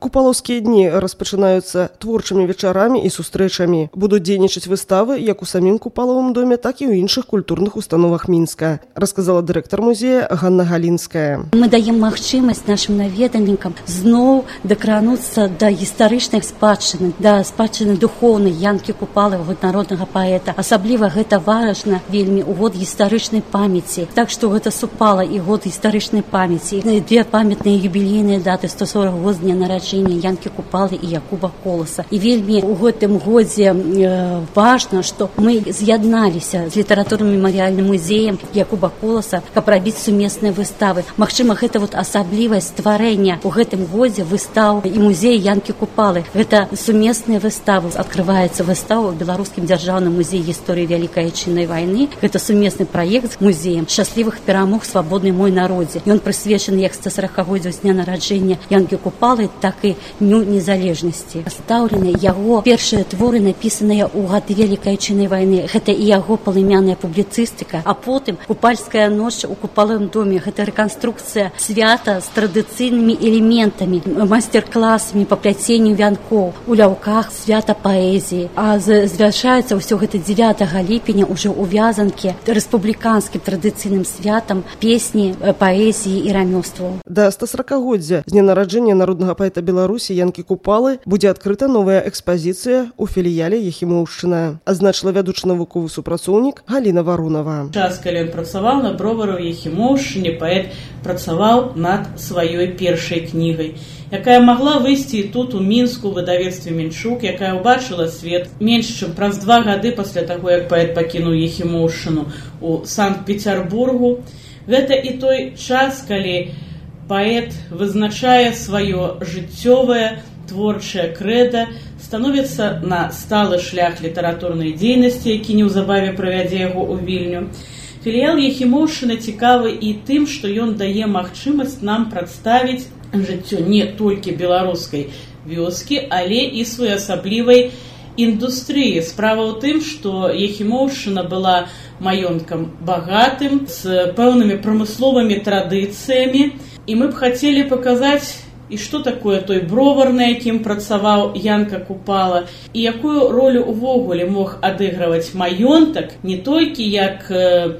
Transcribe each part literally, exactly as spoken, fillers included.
Купалаўскія дні распачынаюцца творчымі вечарамі і сустрэчамі. Будуць дзейнічаць выставы як у самім Купалавым доме, так і ў іншых культурных установах Мінска, расказала дырэктар музея Ганна Галінская. Мы даем магчымасць нашим наведальнікам зноў дакрануцца да гістарычных спадчыны, да спадчыны духоўнай Янкі Купалавага, народнага паэта. Асабліва гэта важна вельмі ў год гістарычнай памяці. Так што гэта супала і год гістарычнай памяці. Две памятныя юбілейныя даты, сто сорок год з дня нараджэння Янкі Купалы і Якуба Коласа. І вельмі ў гэтым годзе э, важна, што мы з'ядналіся з літаратурным мемарыяльным музеем Якуба Коласа, каб рабіць сумесныя выставы. Магчыма, гэта вот асаблівасць стварэння ў гэтым годзе выстаў і музея Янкі Купалы. Гэта сумесныя выставы. Адкрываецца выстава ў Беларускім дзяржаўным музеі гісторыі Вялікай Айчыннай вайны. Гэта сумесны праект з музеем шчаслівых перамог свабодны мой народзе. Ён прысвечаны як сто сорокагоддзю з дня нараджэння Янкі Купалы, так і дню незалежнасці. Пастаўлены яго першыя творы, напісаныя ў гады Вялікай Айчыннай вайны. Гэта і яго палымяная публіцыстыка, а потым купальская ноч у Купалавым доме. Гэта рэканструкцыя свята з традыцыйнымі элементамі, майстар-класамі па пляценню вянкоў, у ляўках свята паэзіі. А завяршаецца ўсё гэта дзевятага ліпеня ўжо ў вязанкі рэспубліканскім традыцыйным святам песні, паэзіі і рамёстваў. Да стосаракагоддзя з дня нараджэння народнага паэта Беларусі Янкі Купалы будзе адкрыта новая экспазіцыя ў філіяле Ехімоўшчына, азначыла вядучы навуковы супрацоўнік Галіна Варунава. Час, калі ён працаваў на бровары ў Ехімоўшчыне, паэт працаваў над сваёй першай кнігай, якая магла выйсці і тут у Мінску ў выдавецтве Мінчук, якая ўбачыла свет менш чым праз два гады пасля таго, як паэт пакінуў Ехімоўшчыну ў Санкт-Пецярбургу. Гэта і той час, калі паэт вызначае сваё жыццёвае творчае крэда, становіцца на сталы шлях літаратурнай дзейнасці, які неўзабаве правядзе яго ў Вільню. Філіял Ехімоўшчыны цікавы і тым, што ён дае магчымасць нам прадставіць жыццё не толькі беларускай вёскі, але і своеасаблівай індустрыі. Справа ў тым, што Ехімоўшчына была маёнткам багатым, з пэўнымі прамысловымі традыцыямі, і мы б хацелі паказаць, і што такое той бровар, на якім працаваў Янка Купала, і якую ролю увогуле мог адыгрываць маёнтак не толькі як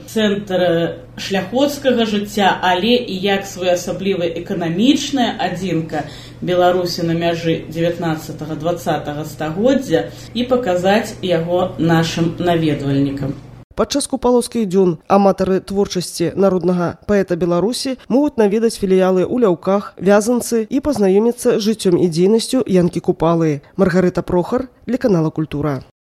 цэнтр шляхоцкага жыцця, але і як своеасаблівая эканамічная адзінка Беларусі на мяжы дзевятнаццатага дваццатага стагоддзя, і паказаць яго нашым наведвальнікам. Падчас купалаўскіх дзён аматары творчасці народнага паэта Беларусі могуць наведаць філіялы ў ляўках, вязанцы і пазнаёміцца з жыццём і дзейнасцю Янкі Купалы. Маргарыта Прохар для канала Культура.